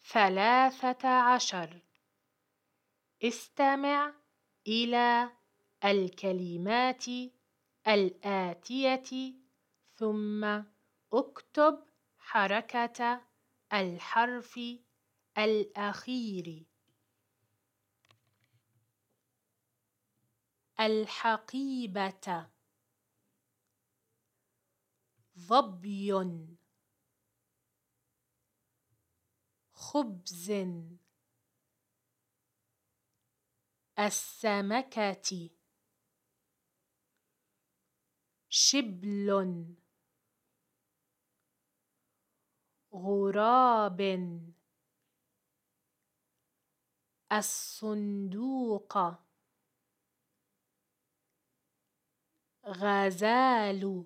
13. استمع إلى الكلمات الآتية ثم اكتب حركة الحرف الأخير. الحقيبة، ظبي، خبز، السمكة، شبل، غراب، الصندوق، غزال،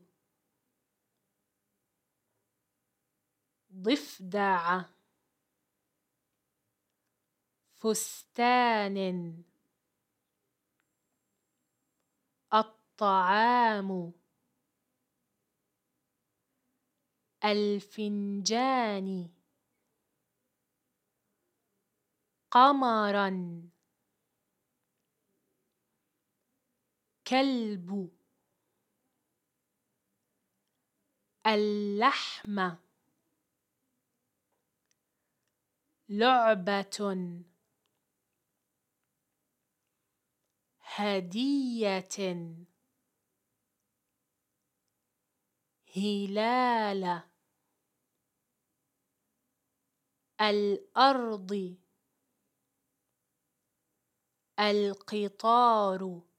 ضفدع، فستان، الطعام، الفنجان، قمرا، كلب، اللحم، لعبة، هدية، هلال، الأرض، القطار،